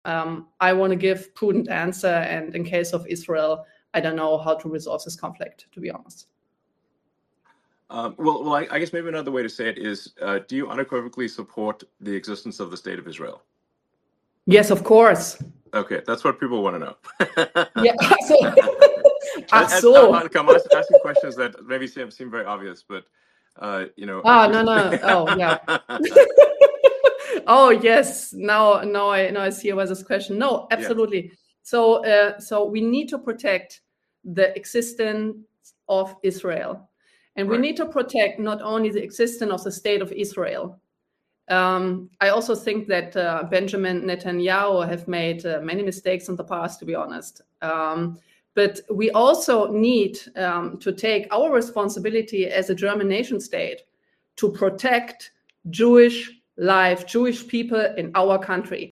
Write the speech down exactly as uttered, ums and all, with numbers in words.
um, I want to give prudent answer. And in case of Israel, I don't know how to resolve this conflict, to be honest. Um, well, well, I, I guess maybe another way to say it is, uh, do you unequivocally support the existence of the state of Israel? Yes, of course. Okay, that's what people want to know. Yeah, so, and, and, so. uh, I'm asking questions that maybe seem, seem very obvious, but uh, you know. Ah, no, no. Oh, yeah. Oh, yes. Now, now I now I see why this question. No, absolutely. Yeah. So, uh, so we need to protect the existence of Israel, and we right. need to protect not only the existence of the state of Israel. Um, I also think that uh, Benjamin Netanyahu have made uh, many mistakes in the past, to be honest. Um, but we also need um, to take our responsibility as a German nation state to protect Jewish life, Jewish people in our country.